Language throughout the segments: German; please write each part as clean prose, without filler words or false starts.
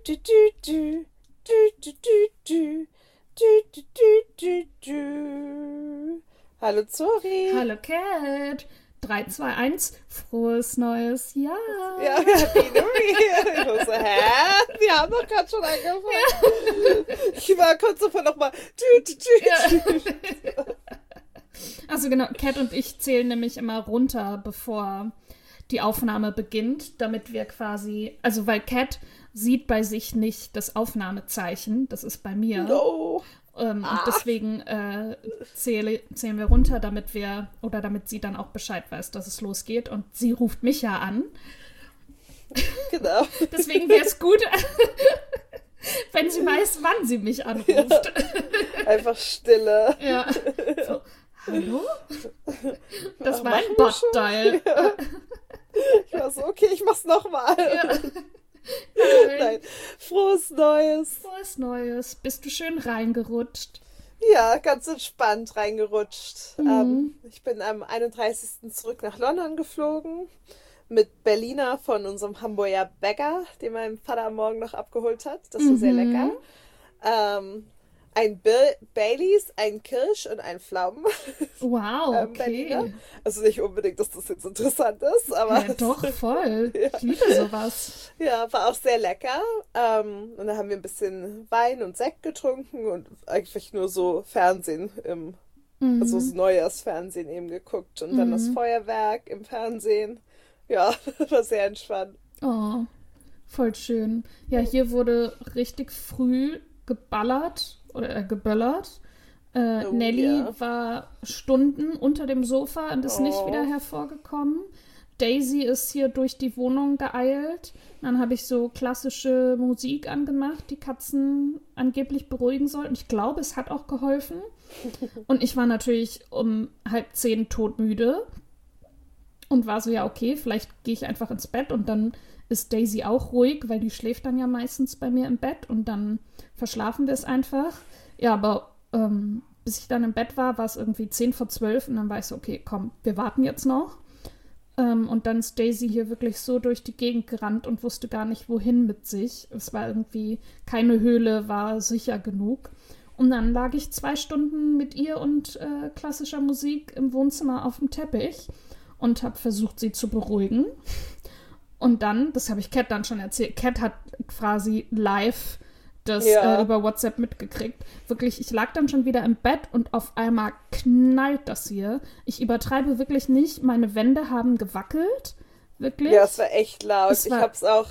du, du, du. Du, du, du, du. Du, du, du, du, du. Hallo Zori. Hallo Cat. 3, 2, 1. Frohes neues Jahr. Ja, Happy New Year. Ich war so, hä? Wir haben doch gerade schon angefangen. Ja. Ich war kurz davor nochmal. Ja. Also genau, Cat und ich zählen nämlich immer runter, bevor die Aufnahme beginnt, damit wir quasi, also weil Cat sieht bei sich nicht das Aufnahmezeichen, das ist bei mir. No. Und deswegen zählen wir runter, damit sie dann auch Bescheid weiß, dass es losgeht. Und sie ruft mich ja an. Genau. Deswegen wäre es gut, wenn sie weiß, wann sie mich anruft. Ja. Einfach Stille. Ja. So, hallo? Das war ein Bot-Dial. Ja. Ich war so, okay, ich mach's nochmal. Ja. Nein. Frohes Neues. Frohes Neues. Bist du schön reingerutscht? Ja, ganz entspannt reingerutscht. Ich bin am 31. zurück nach London geflogen mit Berliner von unserem Hamburger Bäcker, den mein Vater am Morgen noch abgeholt hat. Das war sehr lecker. Ein Baileys, ein Kirsch und ein Pflaumen. Wow, okay. Berliner. Also nicht unbedingt, dass das jetzt interessant ist, aber... Ja, doch, voll. Ja. Ich liebe sowas. Ja, war auch sehr lecker. Und da haben wir ein bisschen Wein und Sekt getrunken und eigentlich nur so Fernsehen, also so Neujahrsfernsehen eben geguckt und dann das Feuerwerk im Fernsehen. Ja, war sehr entspannt. Oh, voll schön. Ja, hier wurde richtig früh geballert oder geböllert. Nelly war Stunden unter dem Sofa und ist nicht wieder hervorgekommen. Daisy ist hier durch die Wohnung geeilt. Dann habe ich so klassische Musik angemacht, die Katzen angeblich beruhigen soll. Und ich glaube, es hat auch geholfen. Und ich war natürlich um 9:30 todmüde und war so, ja okay, vielleicht gehe ich einfach ins Bett und dann ist Daisy auch ruhig, weil die schläft dann ja meistens bei mir im Bett und dann verschlafen wir es einfach. Ja, aber bis ich dann im Bett war, war es irgendwie 10:50 und dann war ich so, okay, komm, wir warten jetzt noch. Und dann ist Daisy hier wirklich so durch die Gegend gerannt und wusste gar nicht, wohin mit sich. Es war irgendwie, keine Höhle war sicher genug. Und dann lag ich 2 Stunden mit ihr und klassischer Musik im Wohnzimmer auf dem Teppich und habe versucht, sie zu beruhigen. Und dann, das habe ich Cat dann schon erzählt, Cat hat quasi live das über WhatsApp mitgekriegt. Wirklich, ich lag dann schon wieder im Bett und auf einmal knallt das hier. Ich übertreibe wirklich nicht. Meine Wände haben gewackelt. Wirklich. Ja, es war echt laut. Ich habe es auch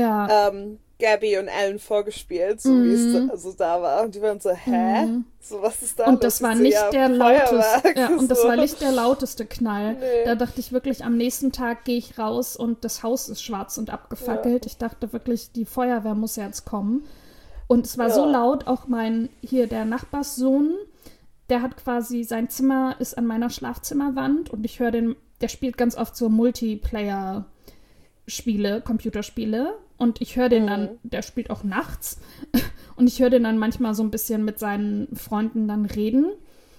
Gabby und Alan vorgespielt, so wie es also da war. Und die waren so, hä? So, was ist da? Und das war nicht der lauteste. Ja, und das so. war nicht der lauteste Knall. Nee. Da dachte ich wirklich, am nächsten Tag gehe ich raus und das Haus ist schwarz und abgefackelt. Ja. Ich dachte wirklich, die Feuerwehr muss jetzt kommen. Und es war so laut, auch der Nachbarssohn, der hat quasi, sein Zimmer ist an meiner Schlafzimmerwand und ich höre der spielt ganz oft so Multiplayer-Spiele, Computerspiele und ich höre den dann, der spielt auch nachts und ich höre den dann manchmal so ein bisschen mit seinen Freunden dann reden.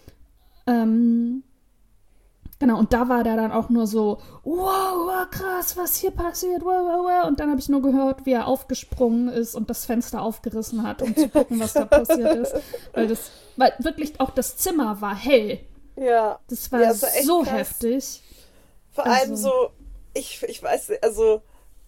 Genau, und da war der dann auch nur so, wow, krass, was hier passiert, wow. Und dann habe ich nur gehört, wie er aufgesprungen ist und das Fenster aufgerissen hat, um zu gucken, was da passiert ist. Weil wirklich auch das Zimmer war hell. Ja. Das war so krass. Heftig. Vor allem so, ich weiß nicht, also,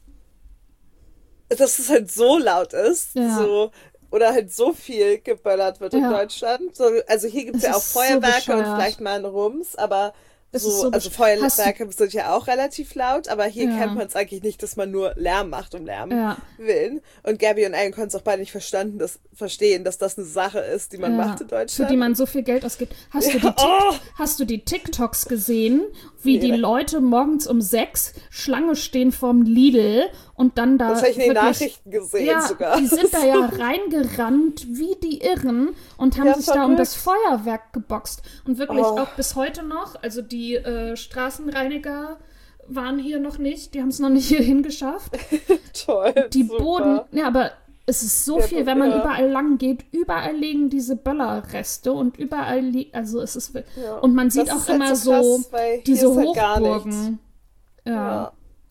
dass es halt so laut ist, so, oder halt so viel geböllert wird in Deutschland. So, also hier gibt es ja auch Feuerwerke und vielleicht mal einen Rums, aber also Feuerwerke sind ja auch relativ laut, aber hier kennt man es eigentlich nicht, dass man nur Lärm macht um Lärm willen. Und Gabby und Alan konnten es auch beide nicht verstehen, dass das eine Sache ist, die man macht in Deutschland. Für die man so viel Geld ausgibt. Hast du die TikToks gesehen, wie die Leute morgens um 6 Schlange stehen vorm Lidl und dann da das habe ich in den Nachrichten gesehen sogar. Die sind da ja reingerannt wie die Irren und haben sich da um das Feuerwerk geboxt. Und wirklich auch bis heute noch, also die Straßenreiniger waren hier noch nicht, die haben es noch nicht hierhin geschafft. Toll, die super. Boden, aber es ist so viel, wenn man überall lang geht, überall liegen diese Böllerreste und überall also es ist und man sieht auch immer so krass, diese Hochburgen. Ja.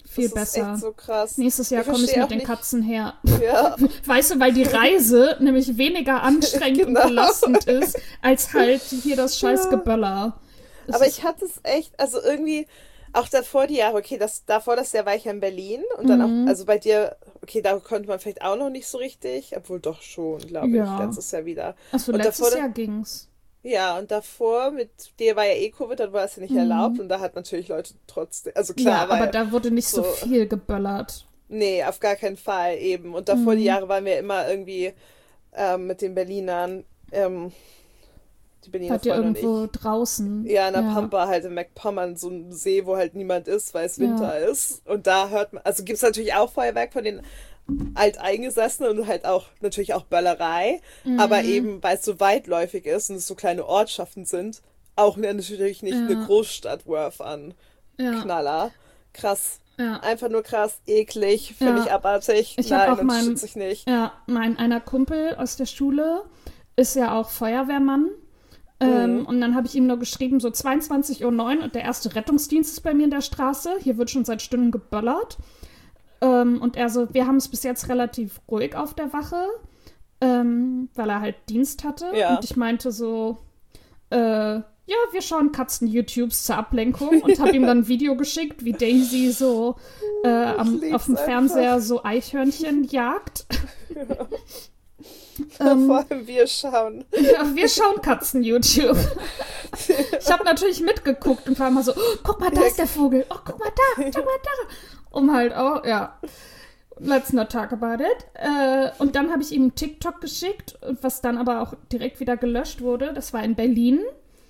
viel besser. Das ist echt so krass. Nächstes Jahr komme ich mit den Katzen her. Ja. Weißt du, weil die Reise nämlich weniger anstrengend und belastend ist, als halt hier das scheiß Geböller. Aber ich hatte es echt, also irgendwie, auch davor die Jahre, okay, davor das Jahr war ich ja in Berlin und dann auch, also bei dir, okay, da konnte man vielleicht auch noch nicht so richtig, obwohl doch schon, glaube ich, letztes Jahr wieder. Achso, letztes Jahr ging's. Ja, und davor mit dir war ja Covid, dann war es ja nicht erlaubt und da hat natürlich Leute trotzdem, also klar. Ja, aber da wurde nicht so viel geböllert. Nee, auf gar keinen Fall eben. Und davor die Jahre waren wir immer irgendwie mit den Berlinern, die Berliner Hat ihr irgendwo draußen? Ja, in der Pampa halt in MacPommern, so ein See, wo halt niemand ist, weil es Winter ist. Und da hört man, also gibt es natürlich auch Feuerwerk von den Alteingesessenen und halt auch natürlich auch Böllerei, aber eben, weil es so weitläufig ist und es so kleine Ortschaften sind, auch natürlich nicht eine Großstadt Worth an Knaller. Krass. Ja. Einfach nur krass, eklig, völlig abartig. Nein, das schütze ich nicht. Ja, einer Kumpel aus der Schule ist ja auch Feuerwehrmann. Und dann habe ich ihm nur geschrieben, so 22:09 Uhr und der erste Rettungsdienst ist bei mir in der Straße. Hier wird schon seit Stunden geböllert. Und er so, wir haben es bis jetzt relativ ruhig auf der Wache, weil er halt Dienst hatte. Ja. Und ich meinte so, ja, wir schauen Katzen-YouTubes zur Ablenkung und habe ihm dann ein Video geschickt, wie Daisy so auf dem Fernseher so Eichhörnchen jagt. Ja. Vor allem wir schauen. Ja, wir schauen Katzen-YouTube. Ich habe natürlich mitgeguckt und war immer so, oh, guck mal, da ist der Vogel. Oh, guck mal da, schau mal da. Um halt auch, let's not talk about it. Und dann habe ich ihm einen TikTok geschickt, was dann aber auch direkt wieder gelöscht wurde. Das war in Berlin.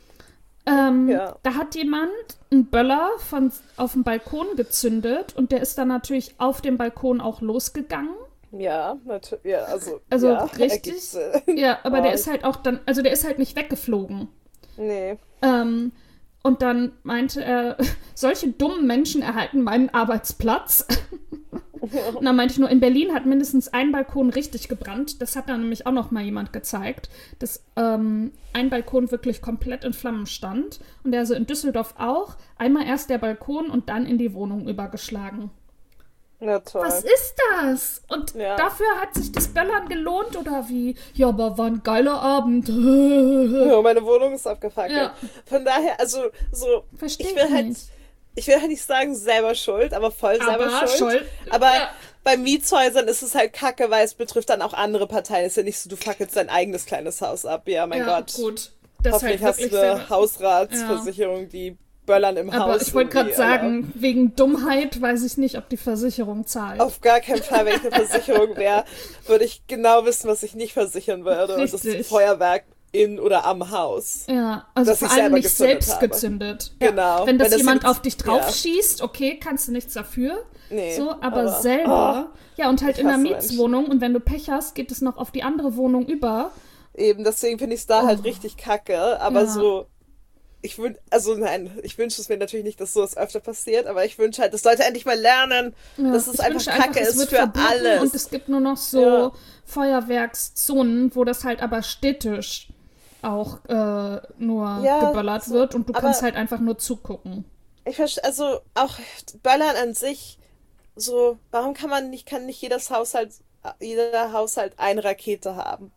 Da hat jemand einen Böller auf dem Balkon gezündet und der ist dann natürlich auf dem Balkon auch losgegangen. Ja, natürlich. Ja, also richtig. Ja, aber der ist halt auch dann, also der ist halt nicht weggeflogen. Nee. Und dann meinte er, solche dummen Menschen erhalten meinen Arbeitsplatz. Und dann meinte ich nur, in Berlin hat mindestens ein Balkon richtig gebrannt. Das hat dann nämlich auch noch mal jemand gezeigt, dass ein Balkon wirklich komplett in Flammen stand. Und der so in Düsseldorf auch. Einmal erst der Balkon und dann in die Wohnung übergeschlagen. Na toll. Was ist das? Und dafür hat sich das Böllern gelohnt oder wie? Ja, aber war ein geiler Abend. Ja, meine Wohnung ist abgefackelt. Ja. Von daher, also so, ich will halt nicht sagen selber schuld, aber voll selber schuld. Aber bei Mietshäusern ist es halt kacke, weil es betrifft dann auch andere Parteien. Es ist ja nicht so, du fackelst dein eigenes kleines Haus ab. Ja, mein Gott. Gut. Hoffentlich hast du eine Hausratsversicherung, die Böllern im Haus. Aber ich wollte gerade sagen, wegen Dummheit weiß ich nicht, ob die Versicherung zahlt. Auf gar keinen Fall, wenn ich eine Versicherung wäre, würde ich genau wissen, was ich nicht versichern würde. Richtig. Und das ist Feuerwerk in oder am Haus. Ja, also vor allem nicht selbst gezündet. Genau. Wenn das jemand auf dich drauf schießt, okay, kannst du nichts dafür. Nee, so, aber selber. Ja, und halt in der Mietswohnung. Und wenn du Pech hast, geht es noch auf die andere Wohnung über. Eben, deswegen finde ich es da halt richtig kacke. Aber so, ich wünsche es mir natürlich nicht, dass sowas öfter passiert, aber ich wünsche halt, das Leute endlich mal lernen, dass es einfach kacke ist für alles. Und es gibt nur noch so Feuerwerkszonen, wo das halt aber städtisch auch nur geböllert wird und du kannst halt einfach nur zugucken. Ich verstehe, also auch Böllern an sich, so, warum kann nicht jeder Haushalt eine Rakete haben.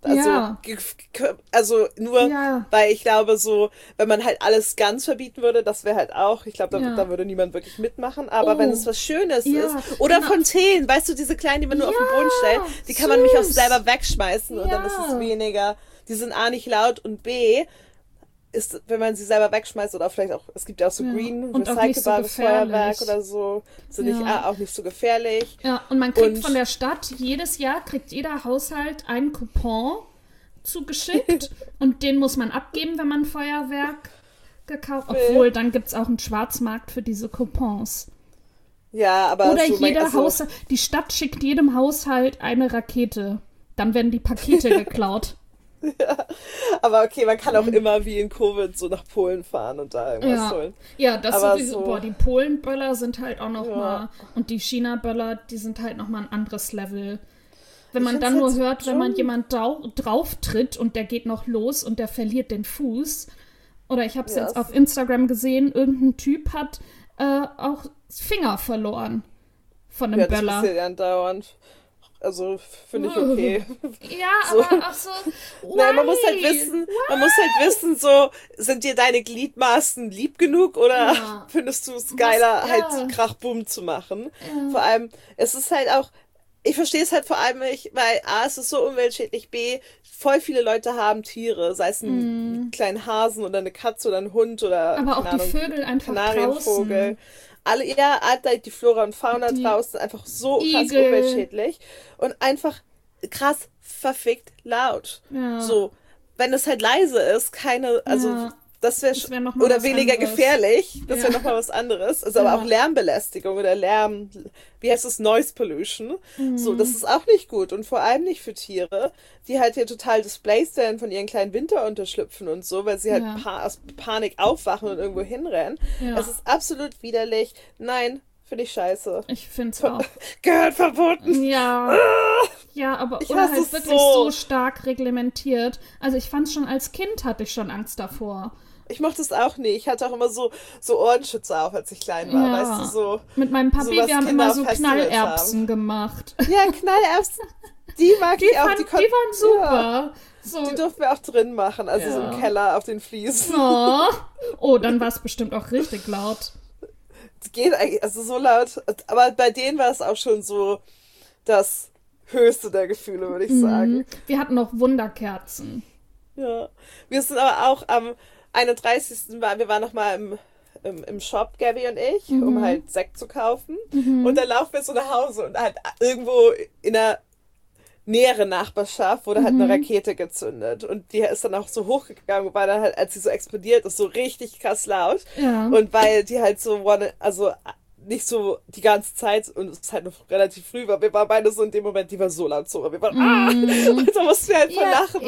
Also nur, weil ich glaube so, wenn man halt alles ganz verbieten würde, das wäre halt auch, ich glaube, da würde niemand wirklich mitmachen, aber wenn es was Schönes ist, oder Fontänen, weißt du, diese kleinen, die man nur auf den Boden stellt, die kann man nämlich auch selber wegschmeißen und dann ist es weniger, die sind A nicht laut und B, ist, wenn man sie selber wegschmeißt oder vielleicht auch, es gibt ja auch so green, recycelbares Feuerwerk oder so, sind auch nicht so gefährlich. Ja, und man kriegt von der Stadt, jedes Jahr kriegt jeder Haushalt einen Coupon zugeschickt und den muss man abgeben, wenn man Feuerwerk gekauft hat. Obwohl, dann gibt es auch einen Schwarzmarkt für diese Coupons. Ja, aber oder jeder Haushalt, die Stadt schickt jedem Haushalt eine Rakete. Dann werden die Pakete geklaut. Ja, aber okay, man kann auch immer wie in Covid so nach Polen fahren und da irgendwas holen. Ja, das aber sowieso. Die Polen-Böller sind halt auch noch mal, und die China-Böller, die sind halt noch mal ein anderes Level. Wenn man dann nur hört, wenn man jemand drauf tritt und der geht noch los und der verliert den Fuß. Oder ich habe es jetzt auf Instagram gesehen, irgendein Typ hat auch Finger verloren. von einem Böller. Das passiert ja andauernd. Also, finde ich okay. Ja, so. Aber auch so, nein, man muss halt wissen, so, sind dir deine Gliedmaßen lieb genug oder findest du es geiler, halt Krachbumm zu machen? Ja. Vor allem, es ist halt auch, ich verstehe es halt vor allem nicht, weil A, es ist so umweltschädlich, B, voll viele Leute haben Tiere, sei es ein kleinen Hasen oder eine Katze oder ein Hund oder aber auch die Vögel einfach Kanarienvogel. Alle, die Flora und Fauna draußen, einfach so krass umweltschädlich und einfach krass verfickt laut. Ja. So, wenn es halt leise ist, das wäre oder weniger anderes. Gefährlich, das wäre nochmal was anderes. Also aber auch Lärmbelästigung oder wie heißt es, Noise Pollution. So, das ist auch nicht gut und vor allem nicht für Tiere, die halt hier total displaced werden von ihren kleinen Winterunterschlüpfen und so, weil sie halt aus Panik aufwachen und irgendwo hinrennen. Ja. Es ist absolut widerlich. Nein, finde ich scheiße. Ich finde es auch. Gehört verboten. Ja. Ja, aber oder halt wirklich so stark reglementiert. Also ich fand es schon als Kind, hatte ich schon Angst davor. Ich mochte es auch nicht. Ich hatte auch immer so Ohrenschützer auf, als ich klein war. Ja. Weißt du, so. Mit meinem Papi, wir haben immer so Knallerbsen gemacht. Ja, Knallerbsen. Die mag ich auch. Die waren super. Ja. So. Die durften wir auch drin machen, also so im Keller auf den Fliesen. Oh, dann war es bestimmt auch richtig laut. Es geht eigentlich, also so laut. Aber bei denen war es auch schon so das höchste der Gefühle, würde ich sagen. Wir hatten noch Wunderkerzen. Ja. Wir sind aber auch am 31. wir waren noch mal im Shop, Gabby und ich, um halt Sekt zu kaufen. Und dann laufen wir so nach Hause und halt irgendwo in der näheren Nachbarschaft wurde halt eine Rakete gezündet. Und die ist dann auch so hochgegangen, weil dann halt, als sie so explodiert ist, so richtig krass laut. Ja. Und weil die halt so nicht so die ganze Zeit, und es ist halt noch relativ früh, weil wir waren beide so in dem Moment, die war so laut so, wir waren, und da mussten wir halt voll lachen,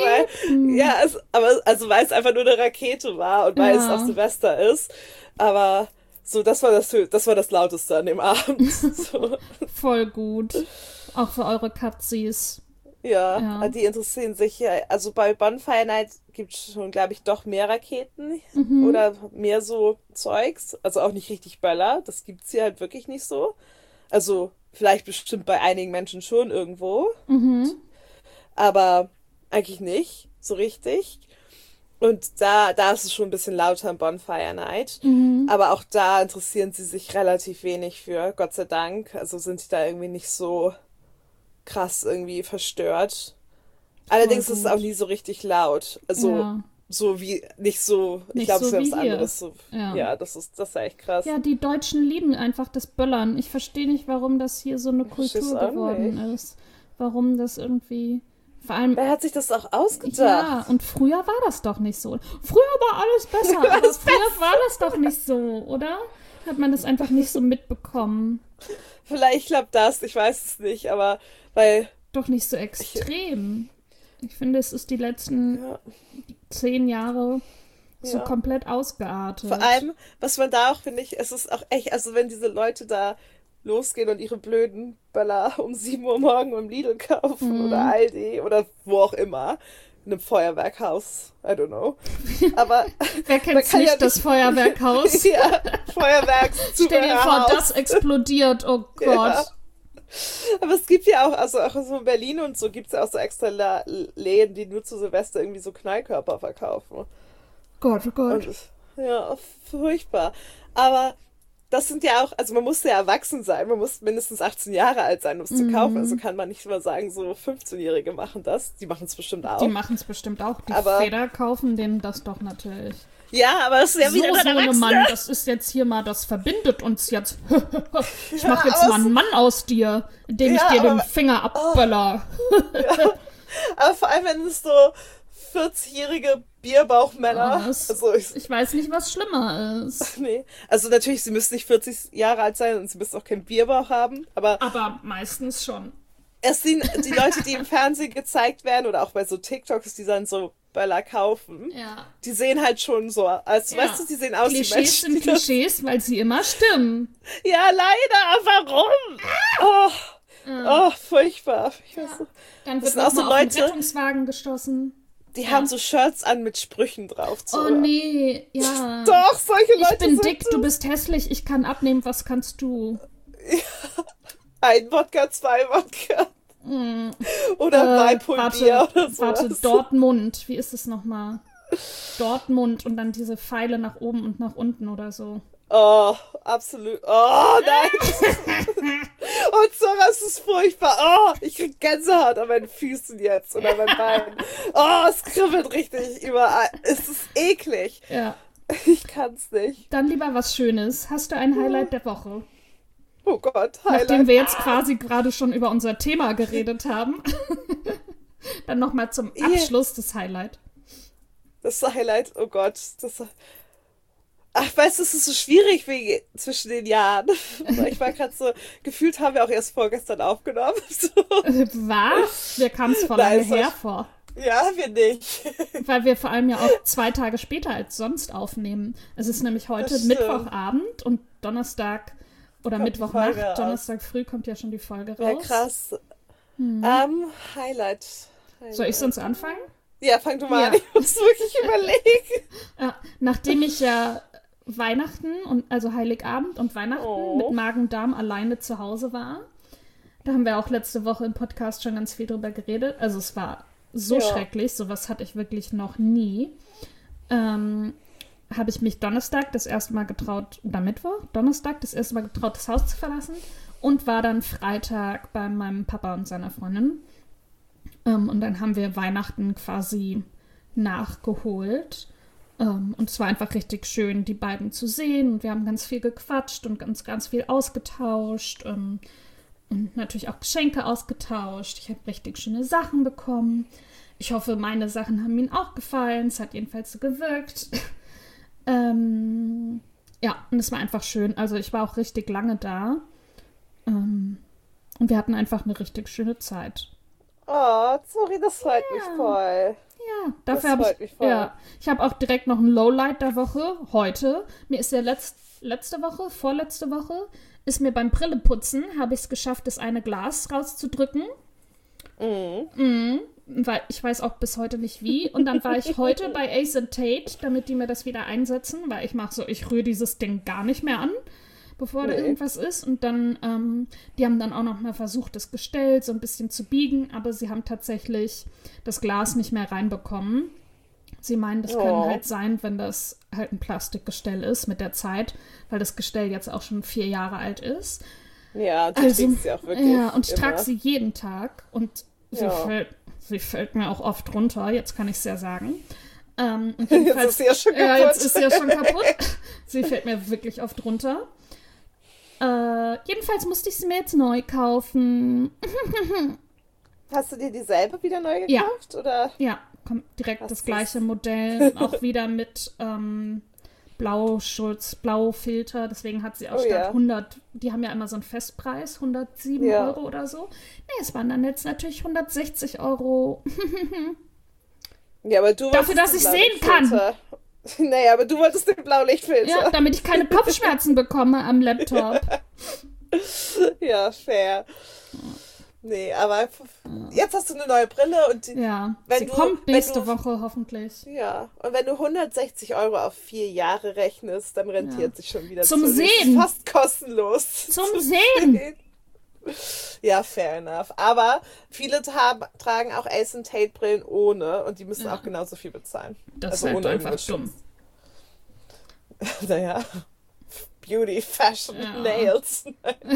weil, weil es einfach nur eine Rakete war und weil es auch Silvester ist, aber so, das war das Lauteste an dem Abend. So. Voll gut. Auch für eure Katzis. Ja, die interessieren sich ja, also bei Bonfire Night gibt es schon, glaube ich, doch mehr Raketen oder mehr so Zeugs, also auch nicht richtig Böller, das gibt's hier halt wirklich nicht so. Also vielleicht bestimmt bei einigen Menschen schon irgendwo, aber eigentlich nicht so richtig. Und da ist es schon ein bisschen lauter am Bonfire Night, aber auch da interessieren sie sich relativ wenig für, Gott sei Dank, also sind sie da irgendwie nicht so krass irgendwie verstört. Allerdings ist es auch nie so richtig laut. Also so wie, nicht so, ich glaube, es wäre was anderes. So, das ist echt krass. Ja, die Deutschen lieben einfach das Böllern. Ich verstehe nicht, warum das hier so eine Kultur geworden ist. Warum das irgendwie, vor allem... Wer hat sich das auch ausgedacht? Ja, und früher war das doch nicht so. Früher war alles besser, aber früher war das doch nicht so, oder? Hat man das einfach nicht so mitbekommen. Vielleicht, ich glaube ich weiß es nicht, aber weil... Doch nicht so extrem. Ich finde, es ist die letzten 10 Jahre so komplett ausgeartet. Vor allem, was man da auch, finde ich, es ist auch echt, also wenn diese Leute da losgehen und ihre blöden Böller um 7 Uhr morgen im Lidl kaufen oder Aldi oder wo auch immer, in einem Feuerwerkhaus, I don't know. Aber wer kennt nicht das Feuerwerkhaus? Ja, Feuerwerkszubehörhaus. Stell dir vor, das explodiert, oh Gott. Ja. Aber es gibt ja auch, also auch so in Berlin und so gibt es ja auch so extra Läden, die nur zu Silvester irgendwie so Knallkörper verkaufen. Gott, oh Gott. Und, ja, furchtbar. Aber das sind ja auch, also man muss ja erwachsen sein, man muss mindestens 18 Jahre alt sein, um es zu kaufen. Also kann man nicht immer sagen, so 15-Jährige machen das. Die machen es bestimmt auch. Die machen es bestimmt auch. Die Väter kaufen denen das doch natürlich. Ja, aber das ist ja wieder so eine Mann, das ist jetzt hier mal, das verbindet uns jetzt. Ich mache jetzt mal einen Mann aus dir, indem ich dir den Finger abböller. Aber vor allem, wenn es so 40-jährige Bierbauchmänner. Ich weiß nicht, was schlimmer ist. Nee. Also natürlich, sie müssen nicht 40 Jahre alt sein und sie müssen auch keinen Bierbauch haben, aber meistens schon. Es sind die Leute, die im Fernsehen gezeigt werden oder auch bei so TikToks, die dann so Böller kaufen. Ja. Die sehen halt schon so, weißt du, die sehen aus wie Menschen. Klischees sind Klischees, weil sie immer stimmen. Ja, leider, warum? Oh, furchtbar. Dann wird auch so Leute, auf den Rettungswagen gestoßen. Die haben so Shirts an mit Sprüchen drauf. Oh nee, ja. Doch, solche Leute Ich bin dick, du bist hässlich, ich kann abnehmen, was kannst du? Ja. Ein Wodka, 2 Wodka. Oder Weipulbier oder sowas. Warte, Dortmund. Wie ist es nochmal? Dortmund und dann diese Pfeile nach oben und nach unten oder so. Oh, absolut. Oh, nein. Und sowas ist furchtbar. Oh, ich krieg Gänsehaut an meinen Füßen jetzt oder an meinen Beinen. Oh, es kribbelt richtig überall. Es ist eklig. Ja. Ich kann's nicht. Dann lieber was Schönes. Hast du ein Highlight der Woche? Oh Gott, Highlight. Nachdem wir jetzt quasi gerade schon über unser Thema geredet haben. Dann nochmal zum Abschluss das Highlight. Das Highlight, oh Gott. Ach, weißt du, es ist so schwierig zwischen den Jahren. Ich war gerade so, gefühlt haben wir auch erst vorgestern aufgenommen. So. Was? Wir kamen es voll lange her vor. Ja, wir nicht. Weil wir vor allem ja auch 2 Tage später als sonst aufnehmen. Es ist nämlich heute Mittwochabend und Donnerstag oder Mittwochnacht, Donnerstag früh kommt ja schon die Folge raus. Ja, krass. Highlight. Soll ich sonst anfangen? Ja, fang du mal an. Ich muss wirklich überlegen. Nachdem ich ja Weihnachten, also Heiligabend und Weihnachten mit Magen-Darm alleine zu Hause war, da haben wir auch letzte Woche im Podcast schon ganz viel drüber geredet. Also es war so schrecklich, sowas hatte ich wirklich noch nie. Habe ich mich Donnerstag das erste Mal getraut, oder Donnerstag das erste Mal getraut, das Haus zu verlassen und war dann Freitag bei meinem Papa und seiner Freundin. Und dann haben wir Weihnachten quasi nachgeholt. Und es war einfach richtig schön, die beiden zu sehen. Und wir haben ganz viel gequatscht und ganz viel ausgetauscht. Und natürlich auch Geschenke ausgetauscht. Ich habe richtig schöne Sachen bekommen. Ich hoffe, meine Sachen haben ihnen auch gefallen. Es hat jedenfalls so gewirkt. Ja, und es war einfach schön. Also ich war auch richtig lange da. Und wir hatten einfach eine richtig schöne Zeit. Oh, sorry, das freut mich voll. Ja, dafür habe ich. Ja, ich habe auch direkt noch ein Lowlight der Woche. Heute. Mir ist ja vorletzte Woche, ist mir beim Brilleputzen, habe ich es geschafft, das eine Glas rauszudrücken. Weil ich weiß auch bis heute nicht wie. Und dann war ich heute bei Ace & Tate, damit die mir das wieder einsetzen, weil ich rühre dieses Ding gar nicht mehr an, bevor da irgendwas ist. Und dann, die haben dann auch noch mal versucht, das Gestell so ein bisschen zu biegen, aber sie haben tatsächlich das Glas nicht mehr reinbekommen. Sie meinen, das kann halt sein, wenn das halt ein Plastikgestell ist mit der Zeit, weil das Gestell jetzt auch schon 4 Jahre alt ist. Ja, du trägst sie auch wirklich. Ja, und ich trage sie jeden Tag und sie fällt mir auch oft runter, jetzt kann ich es ja sagen. Und jetzt ist sie ja schon kaputt. Ja, jetzt ist sie ja schon kaputt. Sie fällt mir wirklich oft runter. Jedenfalls musste ich sie mir jetzt neu kaufen. Hast du dir dieselbe wieder neu gekauft? Oder? Ja, kommt direkt das gleiche Modell. Auch wieder mit Blaufilter. Deswegen hat sie auch statt 100, die haben ja immer so einen Festpreis, 107 Euro oder so. Nee, es waren dann jetzt natürlich 160 Euro. Ja, aber du dafür, dass ich sehen kann. Naja, aber du wolltest den Blaulichtfilter. Ja, damit ich keine Kopfschmerzen bekomme am Laptop. Ja, fair. Nee, aber jetzt hast du eine neue Brille und sie kommt nächste Woche hoffentlich. Ja, und wenn du 160 Euro auf 4 Jahre rechnest, dann rentiert sich schon wieder. Zum Sehen. Fast kostenlos. Zum Sehen. Ja, fair enough. Aber viele tragen auch Ace & Tate Brillen ohne und die müssen auch genauso viel bezahlen. Das ist halt einfach dumm. Naja, Beauty, Fashion, Nails.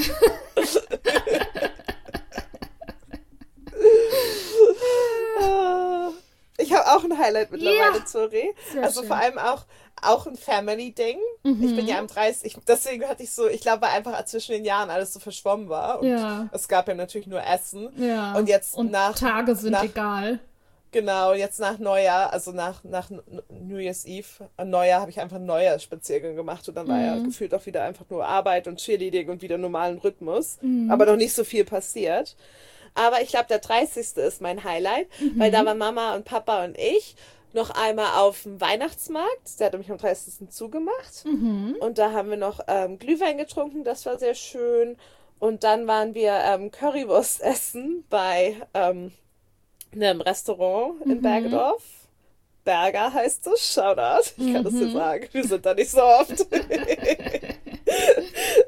Ich habe auch ein Highlight mittlerweile, sorry. Also schön. Vor allem auch ein Family-Ding. Ich bin ja am 30, deswegen hatte ich so, ich glaube, weil einfach zwischen den Jahren alles so verschwommen war. Und es gab ja natürlich nur Essen. Ja. Und jetzt Tage sind egal. Genau, jetzt nach Neujahr, also nach New Year's Eve, an Neujahr habe ich einfach einen Neujahrsspaziergang gemacht und dann war ja gefühlt auch wieder einfach nur Arbeit und Cheerleading und wieder normalen Rhythmus. Aber noch nicht so viel passiert. Aber ich glaube, der 30. ist mein Highlight, weil da waren Mama und Papa und ich noch einmal auf dem Weihnachtsmarkt. Der hat nämlich am 30. zugemacht. Und da haben wir noch Glühwein getrunken, das war sehr schön. Und dann waren wir Currywurst essen bei einem Restaurant in Bergedorf. Berger heißt es, Shoutout. Ich kann das dir sagen, wir sind da nicht so oft.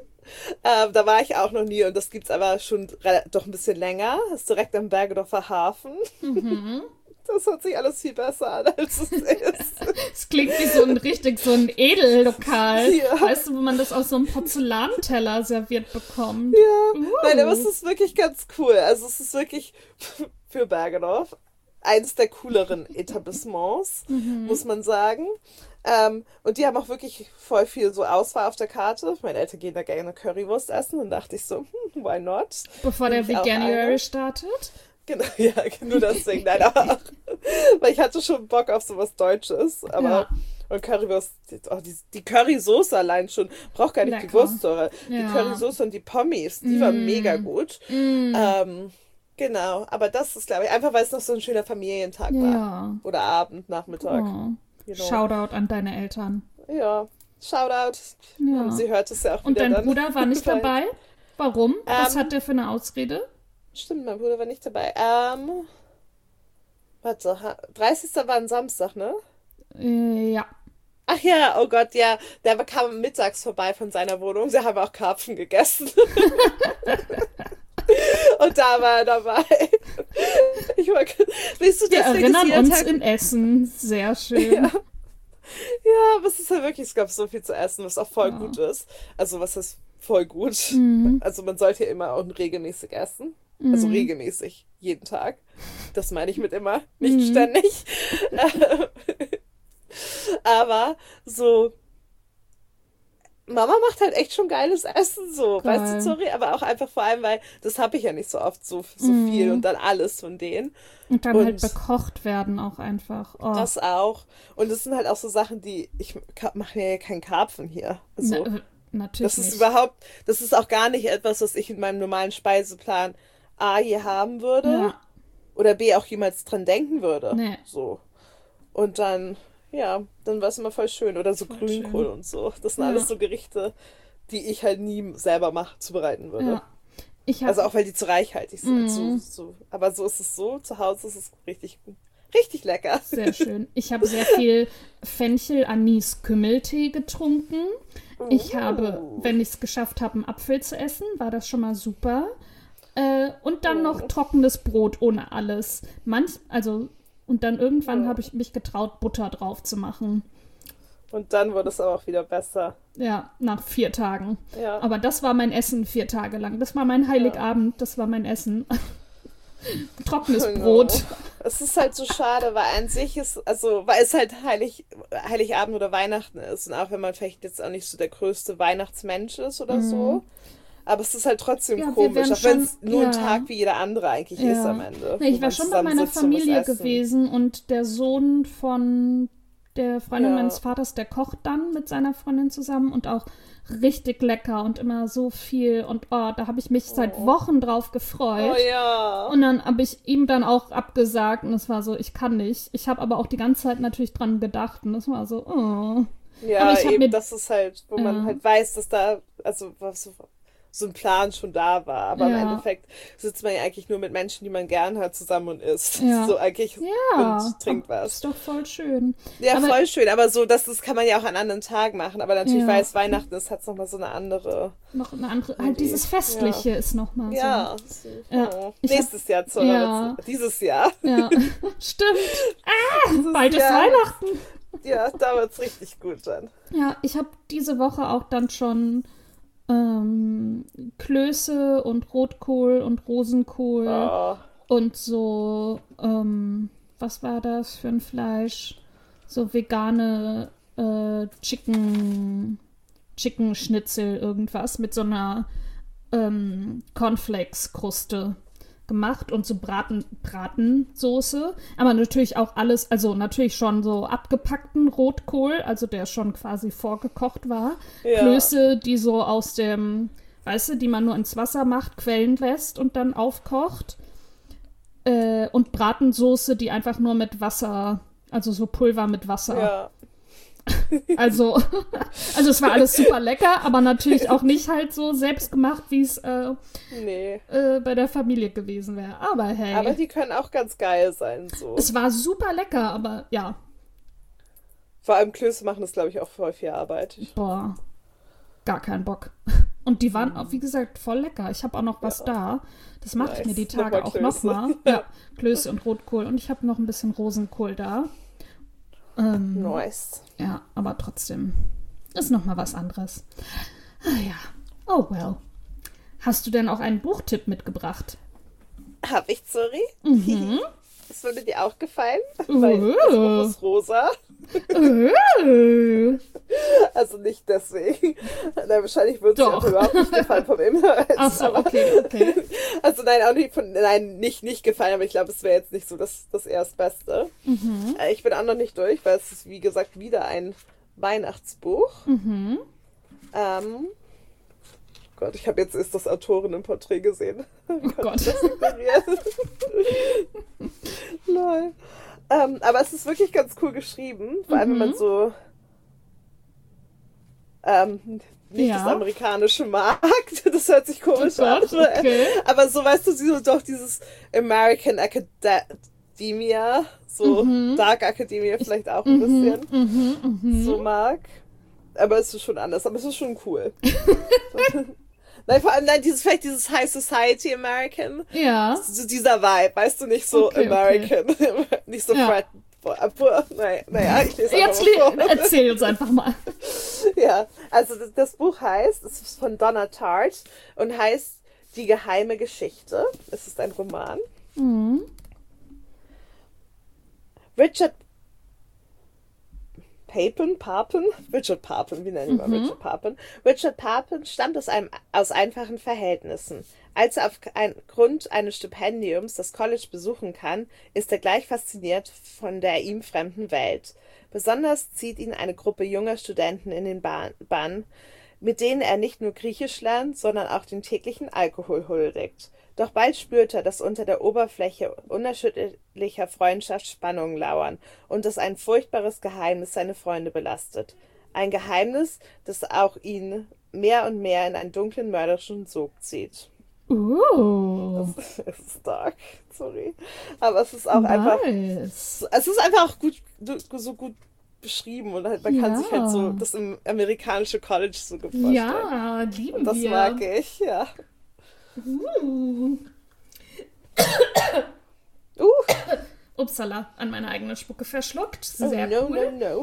Da war ich auch noch nie und das gibt's aber schon doch ein bisschen länger. Das ist direkt am Bergedorfer Hafen. Mhm. Das hört sich alles viel besser an, als es ist. Es klingt wie so ein Edellokal. Ja. Weißt du, wo man das auf so einem Porzellanteller serviert bekommt. Ja, nein, aber es ist wirklich ganz cool. Also es ist wirklich für Bergedorf eines der cooleren Etablissements, muss man sagen. Und die haben auch wirklich voll viel so Auswahl auf der Karte. Meine Eltern gehen da gerne Currywurst essen und dachte ich so, why not? Bevor der Veganuary startet? Genau, ja, nur deswegen, nein, aber weil ich hatte schon Bock auf sowas Deutsches, aber ja. Und Currywurst, die Currysoße allein schon, braucht gar nicht lecker. Die Wurstsäure, die Currysoße und die Pommes, die waren mega gut. Genau, aber das ist, glaube ich, einfach, weil es noch so ein schöner Familientag war. Oder Abend, Nachmittag. Oh. Shoutout an deine Eltern. Ja, Shoutout. Ja. Sie hört es ja auch und wieder. Und dein Bruder war nicht dabei? Warum? Was hat der für eine Ausrede? Stimmt, mein Bruder war nicht dabei. Warte, 30. war ein Samstag, ne? Ja. Ach ja, oh Gott, ja. Der kam mittags vorbei von seiner Wohnung. Sie haben auch Karpfen gegessen. Und da war er dabei. Wir erinnern uns in Essen. Sehr schön. Ja, aber es ist ja wirklich, es gab so viel zu essen, was auch voll gut ist. Also was ist voll gut? Also man sollte ja immer auch regelmäßig essen. Also regelmäßig, jeden Tag. Das meine ich mit immer, nicht ständig. Aber so, Mama macht halt echt schon geiles Essen, so, geil. Weißt du, sorry, aber auch einfach vor allem, weil das habe ich ja nicht so oft so viel und dann alles von denen. Und dann halt bekocht werden auch einfach. Oh. Das auch. Und das sind halt auch so Sachen, ich mache mir ja keinen Karpfen hier. Also, natürlich das ist das ist auch gar nicht etwas, was ich in meinem normalen Speiseplan A hier haben würde oder B auch jemals dran denken würde. Nee. So. Und dann war es immer voll schön. Oder so voll Grünkohl schön. Und so. Das sind alles so Gerichte, die ich halt nie selber zubereiten würde. Ja. Also auch, weil die zu reichhaltig sind. Aber so ist es so. Zu Hause ist es richtig gut. Richtig lecker. Sehr schön. Ich habe sehr viel Fenchel-Anis-Kümmeltee getrunken. Ich habe, wenn ich es geschafft habe, einen Apfel zu essen, war das schon mal super. Und dann noch trockenes Brot ohne alles. Und dann irgendwann habe ich mich getraut, Butter drauf zu machen. Und dann wurde es aber auch wieder besser. Ja, nach 4 Tagen. Ja. Aber das war mein Essen 4 Tage lang. Das war mein Heiligabend, das war mein Essen. Trockenes Brot. Es ist halt so schade, weil an sich weil es halt Heiligabend oder Weihnachten ist. Und auch wenn man vielleicht jetzt auch nicht so der größte Weihnachtsmensch ist oder so. Aber es ist halt trotzdem komisch, auch wenn es nur ein Tag wie jeder andere eigentlich ist am Ende. Nee, ich war schon bei meiner Familie gewesen und der Sohn von der Freundin meines Vaters, der kocht dann mit seiner Freundin zusammen und auch richtig lecker und immer so viel. Und da habe ich mich seit Wochen drauf gefreut. Oh ja. Und dann habe ich ihm dann auch abgesagt und es war so, ich kann nicht. Ich habe aber auch die ganze Zeit natürlich dran gedacht und das war so, Ja, eben, das ist halt, wo man halt weiß, dass da, also so ein Plan schon da war. Aber im Endeffekt sitzt man ja eigentlich nur mit Menschen, die man gern hat, zusammen und isst. Ja. So eigentlich und trinkt was. Ist doch voll schön. Ja, aber voll schön. Aber so, das kann man ja auch an anderen Tagen machen. Aber natürlich, weil es Weihnachten ist, hat es nochmal so eine andere... halt dieses Festliche ist nochmal so. Ja. Nächstes Jahr, dieses Jahr. Ja, stimmt. Bald ist Weihnachten. Ja, da wird's richtig gut dann. Ja, ich habe diese Woche auch dann schon Klöße und Rotkohl und Rosenkohl und so, was war das für ein Fleisch? So vegane Chicken-Schnitzel irgendwas mit so einer Cornflakes-Kruste gemacht und so Bratensoße, aber natürlich auch alles, also natürlich schon so abgepackten Rotkohl, also der schon quasi vorgekocht war. Ja. Klöße, die so aus dem, weißt du, die man nur ins Wasser macht, quellen lässt und dann aufkocht. Und Bratensoße, die einfach nur mit Wasser, also so Pulver mit Wasser. Ja. Also es war alles super lecker, aber natürlich auch nicht halt so selbst gemacht, wie es bei der Familie gewesen wäre. Aber hey. Aber die können auch ganz geil sein, so. Es war super lecker, aber ja. Vor allem Klöße machen das, glaube ich, auch voll viel Arbeit. Boah, gar keinen Bock. Und die waren auch, wie gesagt, voll lecker. Ich habe auch noch was da. Das mache ich mir die Tage auch nochmal. Ja, Klöße und Rotkohl. Und ich habe noch ein bisschen Rosenkohl da. Nice. Ja, aber trotzdem ist nochmal was anderes. Ah ja, oh well. Hast du denn auch einen Buchtipp mitgebracht? Hab ich, sorry. Das würde dir auch gefallen, weil das Buch ist rosa. Also nicht deswegen. Nein, wahrscheinlich würde es dir auch überhaupt nicht gefallen vom Inhalt. Ach so, okay. Also nein, auch nicht gefallen, aber ich glaube, es wäre jetzt nicht so das Erstbeste. Ich bin auch noch nicht durch, weil es ist, wie gesagt, wieder ein Weihnachtsbuch. Gott, ich habe jetzt erst das Autorinnenporträt gesehen. Oh Gott. Lol. Aber es ist wirklich ganz cool geschrieben, vor allem wenn man so nicht das Amerikanische mag. Das hört sich komisch an. Okay. Aber so, weißt du, doch dieses American Academia, so Dark Academia vielleicht auch ein bisschen so mag. Aber es ist schon anders, aber es ist schon cool. Nein, vor allem vielleicht dieses High Society American. Ja. So dieser Vibe, weißt du, nicht so American. Nicht so Fred. Naja, ich lese jetzt erzähl uns einfach mal. Ja, also das Buch heißt, es ist von Donna Tartt und heißt Die geheime Geschichte. Es ist ein Roman. Richard Papen, wie nennen wir Richard Papen? Richard Papen stammt aus einfachen Verhältnissen. Als er aufgrund eines Stipendiums das College besuchen kann, ist er gleich fasziniert von der ihm fremden Welt. Besonders zieht ihn eine Gruppe junger Studenten in den Bann, mit denen er nicht nur Griechisch lernt, sondern auch den täglichen Alkohol huldigt. Doch bald spürt er, dass unter der Oberfläche unerschütterlicher Freundschaft Spannungen lauern und dass ein furchtbares Geheimnis seine Freunde belastet. Ein Geheimnis, das auch ihn mehr und mehr in einen dunklen, mörderischen Sog zieht. Es ist dark, sorry. Aber es ist auch einfach. Es ist einfach auch so gut beschrieben und halt, man kann sich halt so das im amerikanische College so gut vorstellen. Ja, lieben und das wir. mag ich, ja. Upsala, an meine eigene Spucke verschluckt. Sehr cool. No.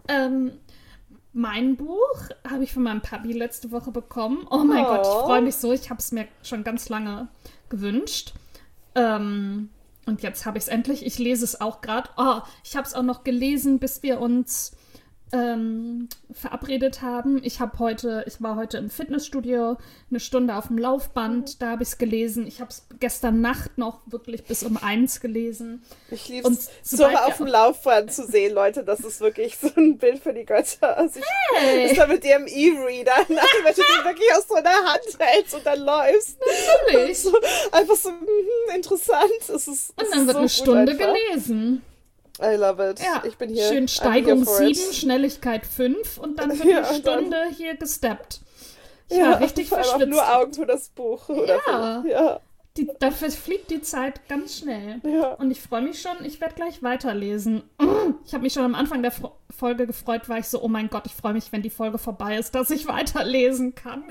Mein Buch habe ich von meinem Papi letzte Woche bekommen. Oh mein Gott, ich freue mich so. Ich habe es mir schon ganz lange gewünscht. Und jetzt habe ich es endlich. Ich lese es auch gerade. Ich habe es auch noch gelesen, bis wir uns verabredet haben. Ich war heute im Fitnessstudio, eine Stunde auf dem Laufband, da habe ich es gelesen. Ich habe es gestern Nacht noch wirklich bis um 1 gelesen. Ich liebe es, so auf dem Laufband zu sehen, Leute. Das ist wirklich so ein Bild für die Götter. Also ist da mit ihrem E-Reader, wenn du den wirklich aus so einer Hand hältst und dann läufst. Natürlich. So, einfach so interessant. Und dann wird so eine Stunde gelesen. I love it. Ja, ich bin hier. Schön Steigung 7, Schnellligkeit 5 und dann wird eine Stunde hier gesteppt. Ich war richtig verschwitzt. Nur Augen für das Buch. Oder dafür fliegt die Zeit ganz schnell. Ja. Und ich freue mich schon, ich werde gleich weiterlesen. Ich habe mich schon am Anfang der Folge gefreut, war ich so, oh mein Gott, ich freue mich, wenn die Folge vorbei ist, dass ich weiterlesen kann.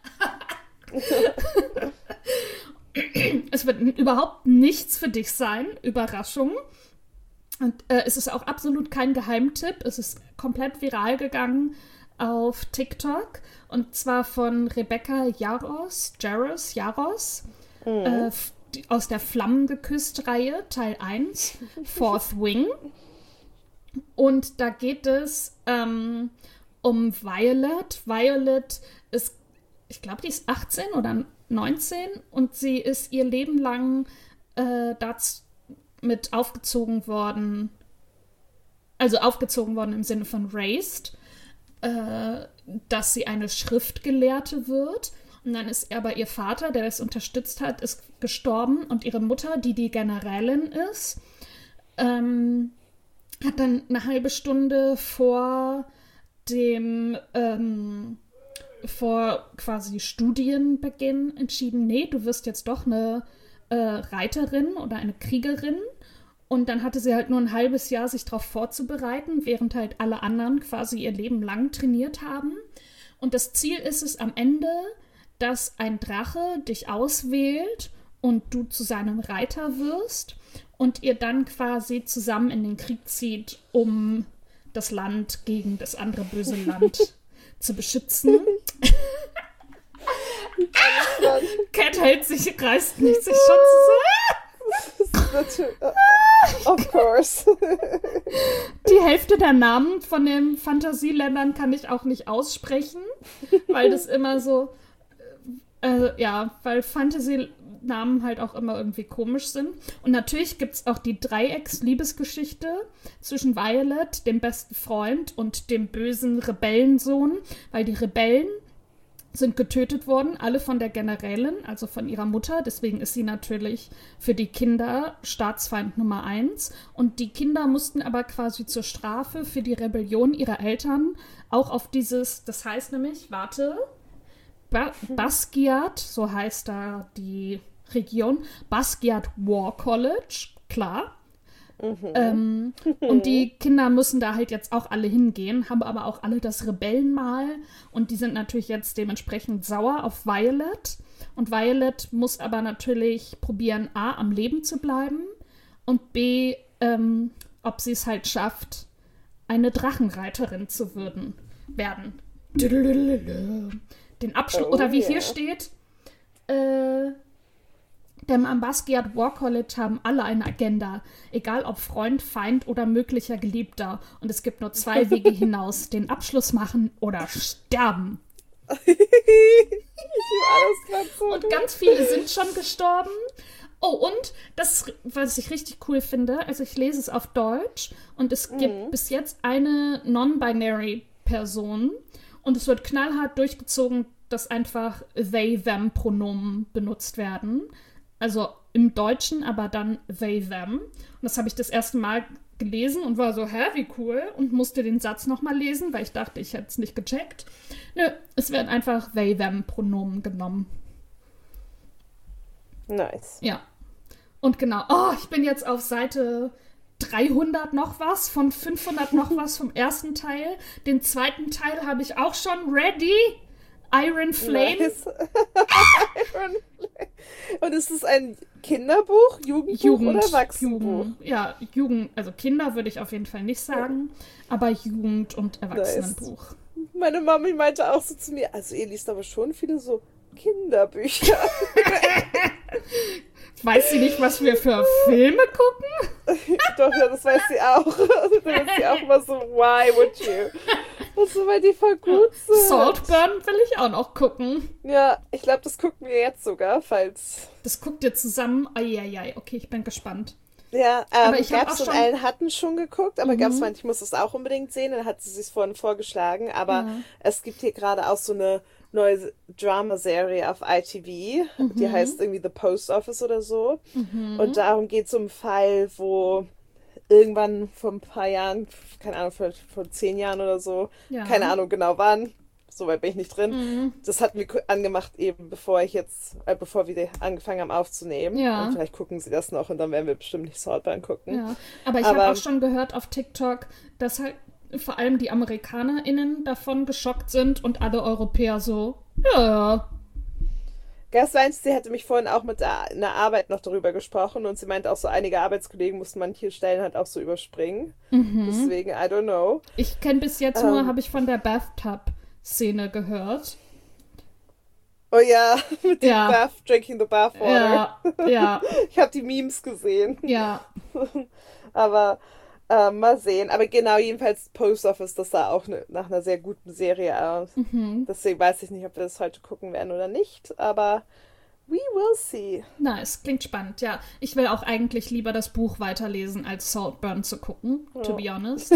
Es wird überhaupt nichts für dich sein. Überraschung. Und es ist auch absolut kein Geheimtipp. Es ist komplett viral gegangen auf TikTok. Und zwar von Rebecca Yarros, aus der Flammengeküsst-Reihe, Teil 1, Fourth Wing. Und da geht es um Violet. Violet ist, ich glaube, die ist 18 oder 19 und sie ist ihr Leben lang mit aufgezogen worden im Sinne von raised, dass sie eine Schriftgelehrte wird. Und dann ist aber ihr Vater, der das unterstützt hat, ist gestorben und ihre Mutter, die Generälin ist, hat dann eine halbe Stunde vor quasi Studienbeginn entschieden, nee, du wirst jetzt doch eine Reiterin oder eine Kriegerin. Und dann hatte sie halt nur ein halbes Jahr, sich darauf vorzubereiten, während halt alle anderen quasi ihr Leben lang trainiert haben. Und das Ziel ist es am Ende, dass ein Drache dich auswählt und du zu seinem Reiter wirst und ihr dann quasi zusammen in den Krieg zieht, um das Land gegen das andere böse Land zu beschützen. Cat hält sich, reißt nicht sich schon zusammen. Of course. Die Hälfte der Namen von den Fantasieländern kann ich auch nicht aussprechen, weil das immer so, weil Fantasy-Namen halt auch immer irgendwie komisch sind. Und natürlich gibt es auch die Dreiecks-Liebesgeschichte zwischen Violet, dem besten Freund, und dem bösen Rebellensohn, weil die Rebellen sind getötet worden, alle von der Generälin, also von ihrer Mutter. Deswegen ist sie natürlich für die Kinder Staatsfeind Nummer 1. Und die Kinder mussten aber quasi zur Strafe für die Rebellion ihrer Eltern auch auf dieses, das heißt nämlich, Basgiath, so heißt da die Region, Basgiath War College, klar. Und die Kinder müssen da halt jetzt auch alle hingehen, haben aber auch alle das Rebellenmal und die sind natürlich jetzt dementsprechend sauer auf Violet. Und Violet muss aber natürlich probieren, A, am Leben zu bleiben und B, ob sie es halt schafft, eine Drachenreiterin zu werden. Den Abschluss, oder wie hier steht, denn am Basgiath War College haben alle eine Agenda, egal ob Freund, Feind oder möglicher Geliebter. Und es gibt nur 2 Wege hinaus, den Abschluss machen oder sterben. Und ganz viele sind schon gestorben. Oh, und das, was ich richtig cool finde, also ich lese es auf Deutsch und es gibt bis jetzt eine Non-Binary-Person und es wird knallhart durchgezogen, dass einfach they-them-Pronomen benutzt werden. Also im Deutschen, aber dann they, them. Und das habe ich das erste Mal gelesen und war so, wie cool. Und musste den Satz nochmal lesen, weil ich dachte, ich hätte es nicht gecheckt. Nö, es werden einfach they, them Pronomen genommen. Nice. Ja. Und genau, ich bin jetzt auf Seite 300 noch was, von 500 noch was vom ersten Teil. Den zweiten Teil habe ich auch schon ready. Iron Flame. Nice. Iron Flame. Und ist es ein Kinderbuch, Jugendbuch oder Erwachsenenbuch? Ja, Jugend, also Kinder würde ich auf jeden Fall nicht sagen, aber Jugend- und Erwachsenenbuch. Nice. Meine Mami meinte auch so zu mir, also ihr liest aber schon viele so Kinderbücher. Weiß sie nicht, was wir für Filme gucken? Doch, ja, das weiß sie auch. Da ist sie auch immer so, why would you? Das ist, weil die voll gut sind. Saltburn will ich auch noch gucken. Ja, ich glaube, das gucken wir jetzt sogar, falls... Das guckt ihr zusammen? Eieiei, okay, ich bin gespannt. Ja, Gabs und Ellen hatten schon geguckt, aber Gabs meinte, ich muss das auch unbedingt sehen. Dann hat sie sich vorhin vorgeschlagen, aber es gibt hier gerade auch so eine neue Drama-Serie auf ITV, die heißt irgendwie The Post Office oder so. Und darum geht es um einen Fall, wo irgendwann vor ein paar Jahren, keine Ahnung, vor 10 Jahren oder so, keine Ahnung genau wann, soweit bin ich nicht drin. Das hatten wir angemacht eben, bevor wir angefangen haben aufzunehmen. Ja. Und vielleicht gucken sie das noch und dann werden wir bestimmt nicht Saltburn gucken. Ja. Aber ich habe auch schon gehört auf TikTok, dass halt vor allem die AmerikanerInnen davon geschockt sind und alle Europäer so, ja. Gast meinst, sie hatte mich vorhin auch mit einer Arbeit noch darüber gesprochen und sie meinte auch so, einige Arbeitskollegen mussten manche Stellen halt auch so überspringen. Deswegen, I don't know. Ich kenne bis jetzt nur, habe ich von der Bathtub-Szene gehört. Oh ja, mit dem Drinking the Bathwater. Ja. Ich habe die Memes gesehen. Ja. Aber mal sehen. Aber genau, jedenfalls Post Office, das sah auch nach einer sehr guten Serie aus. Deswegen weiß ich nicht, ob wir das heute gucken werden oder nicht. Aber we will see. Nice, klingt spannend, ja. Ich will auch eigentlich lieber das Buch weiterlesen, als Saltburn zu gucken, to be honest.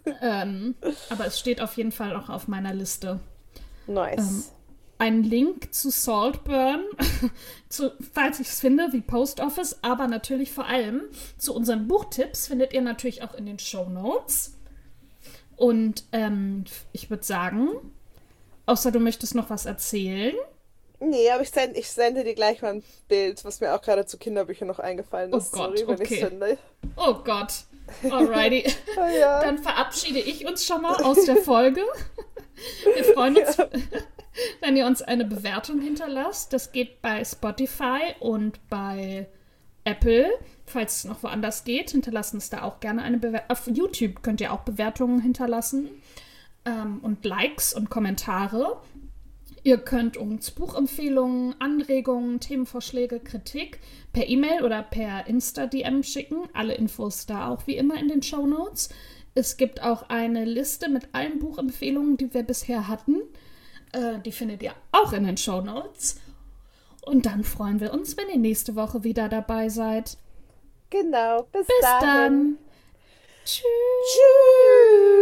Aber es steht auf jeden Fall auch auf meiner Liste. Nice. Ein Link zu Saltburn, falls ich es finde, wie Post Office, aber natürlich vor allem zu unseren Buchtipps findet ihr natürlich auch in den Shownotes. Und ich würde sagen, außer du möchtest noch was erzählen. Nee, aber ich sende dir gleich mal ein Bild, was mir auch gerade zu Kinderbüchern noch eingefallen ist. Oh Gott, sorry, wenn okay. ich finde. Oh Gott. Alrighty. Ja. Dann verabschiede ich uns schon mal aus der Folge. Wir freuen uns. wenn ihr uns eine Bewertung hinterlasst. Das geht bei Spotify und bei Apple. Falls es noch woanders geht, hinterlassen es da auch gerne eine Bewertung. Auf YouTube könnt ihr auch Bewertungen hinterlassen und Likes und Kommentare. Ihr könnt uns Buchempfehlungen, Anregungen, Themenvorschläge, Kritik per E-Mail oder per Insta-DM schicken. Alle Infos da auch wie immer in den Shownotes. Es gibt auch eine Liste mit allen Buchempfehlungen, die wir bisher hatten. Die findet ihr auch in den Shownotes. Und dann freuen wir uns, wenn ihr nächste Woche wieder dabei seid. Genau, bis dann. Tschüss. Tschüss.